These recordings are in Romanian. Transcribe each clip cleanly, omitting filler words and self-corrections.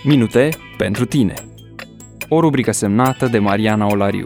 Minute pentru tine. O rubrică semnată de Mariana Olariu.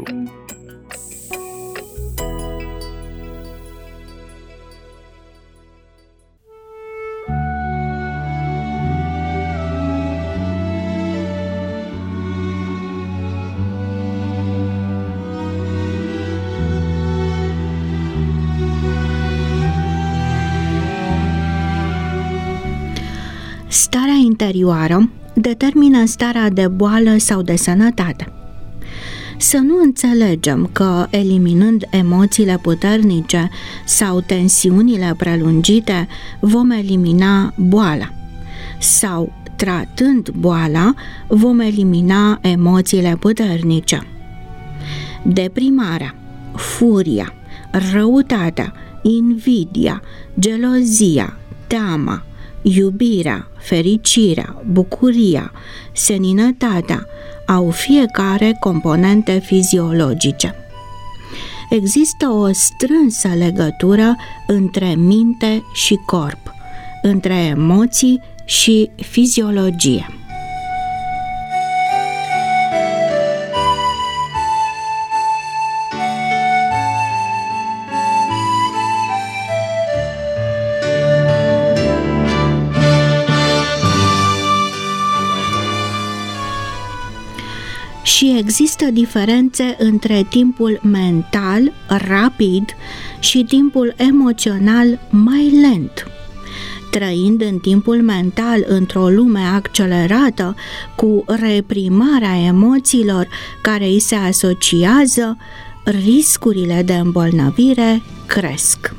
Starea interioară determină starea de boală sau de sănătate. Să nu înțelegem că eliminând emoțiile puternice sau tensiunile prelungite vom elimina boala sau tratând boala vom elimina emoțiile puternice. Deprimarea, furia, răutatea, invidia, gelozia, teama, iubirea, fericirea, bucuria, seninătatea au fiecare componente fiziologice. Există o strânsă legătură între minte și corp, între emoții și fiziologie. Și există diferențe între timpul mental, rapid, și timpul emoțional, mai lent. Trăind în timpul mental într-o lume accelerată, cu reprimarea emoțiilor care îi se asociază, riscurile de îmbolnăvire cresc.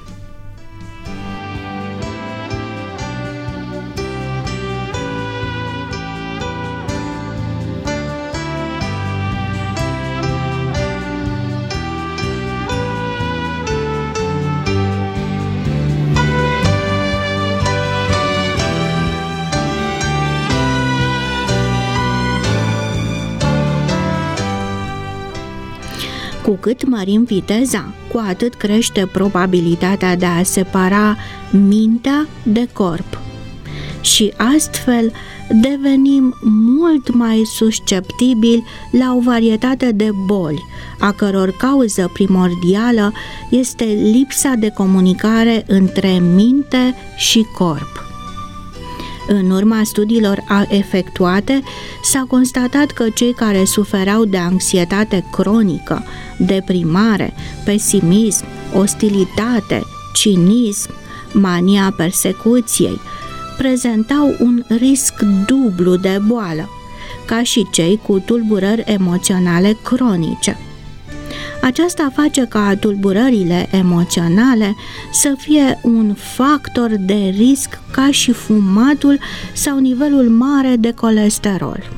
Cu cât mărim viteza, cu atât crește probabilitatea de a separa mintea de corp. Și astfel devenim mult mai susceptibili la o varietate de boli, a căror cauză primordială este lipsa de comunicare între minte și corp. În urma studiilor efectuate, s-a constatat că cei care suferau de anxietate cronică, deprimare, pesimism, ostilitate, cinism, mania persecuției, prezentau un risc dublu de boală, ca și cei cu tulburări emoționale cronice. Aceasta face ca tulburările emoționale să fie un factor de risc ca și fumatul sau nivelul mare de colesterol.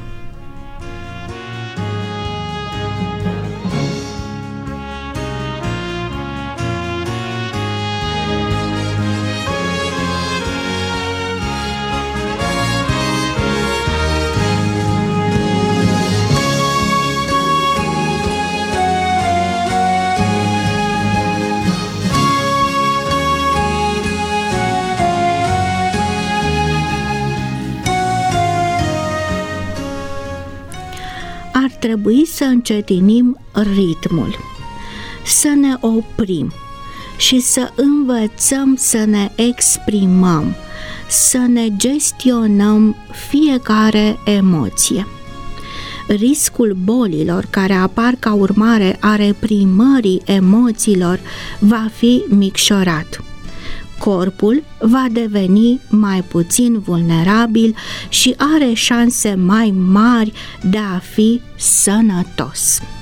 Ar trebui să încetinim ritmul, să ne oprim și să învățăm să ne exprimăm, să ne gestionăm fiecare emoție. Riscul bolilor care apar ca urmare a reprimării emoțiilor va fi micșorat. Corpul va deveni mai puțin vulnerabil și are șanse mai mari de a fi sănătos.